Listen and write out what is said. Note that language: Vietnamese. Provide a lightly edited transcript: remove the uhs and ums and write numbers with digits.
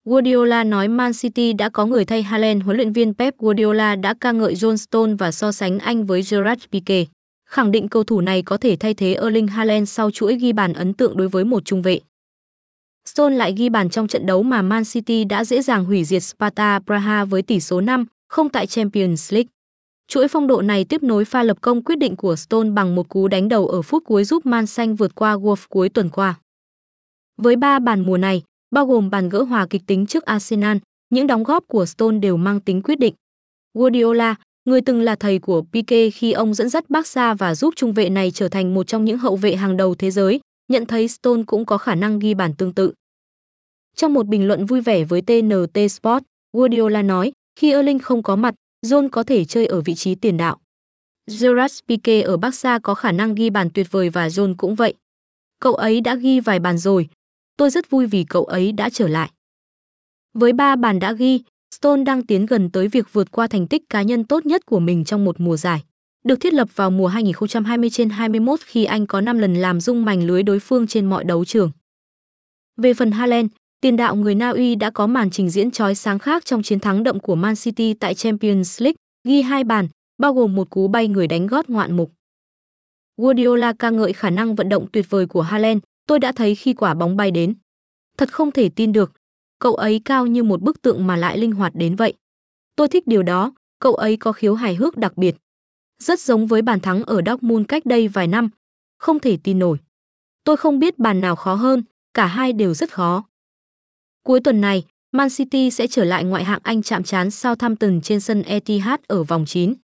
Guardiola nói Man City đã có người thay Haaland. Huấn luyện viên Pep Guardiola đã ca ngợi John Stones và so sánh anh với Gerrard Pique, khẳng định cầu thủ này có thể thay thế Erling Haaland sau chuỗi ghi bàn ấn tượng đối với một trung vệ. Stones lại ghi bàn trong trận đấu mà Man City đã dễ dàng hủy diệt Sparta Praha với tỷ số 5-0 tại Champions League. Chuỗi phong độ này tiếp nối pha lập công quyết định của Stones bằng một cú đánh đầu ở phút cuối giúp Man Xanh vượt qua Wolves cuối tuần qua. Với 3 bàn mùa này, bao gồm bàn gỡ hòa kịch tính trước Arsenal, những đóng góp của Stones đều mang tính quyết định. Guardiola, người từng là thầy của Pique khi ông dẫn dắt Barca và giúp trung vệ này trở thành một trong những hậu vệ hàng đầu thế giới, nhận thấy Stones cũng có khả năng ghi bàn tương tự. Trong một bình luận vui vẻ với TNT Sport, Guardiola nói, khi Erling không có mặt, John có thể chơi ở vị trí tiền đạo. Gerrard Pique ở Barca có khả năng ghi bàn tuyệt vời và John cũng vậy. Cậu ấy đã ghi vài bàn rồi. Tôi rất vui vì cậu ấy đã trở lại. Với 3 bàn đã ghi, Stones đang tiến gần tới việc vượt qua thành tích cá nhân tốt nhất của mình trong một mùa giải, được thiết lập vào mùa 2020/21 khi anh có 5 lần làm rung mành lưới đối phương trên mọi đấu trường. Về phần Haaland, tiền đạo người Na Uy đã có màn trình diễn chói sáng khác trong chiến thắng đậm của Man City tại Champions League, ghi 2 bàn, bao gồm một cú bay người đánh gót ngoạn mục. Guardiola ca ngợi khả năng vận động tuyệt vời của Haaland, tôi đã thấy khi quả bóng bay đến. Thật không thể tin được, cậu ấy cao như một bức tượng mà lại linh hoạt đến vậy. Tôi thích điều đó, cậu ấy có khiếu hài hước đặc biệt. Rất giống với bàn thắng ở Dortmund cách đây vài năm. Không thể tin nổi. Tôi không biết bàn nào khó hơn, cả hai đều rất khó. Cuối tuần này, Man City sẽ trở lại ngoại hạng Anh chạm trán Southampton trên sân Etihad ở vòng 9.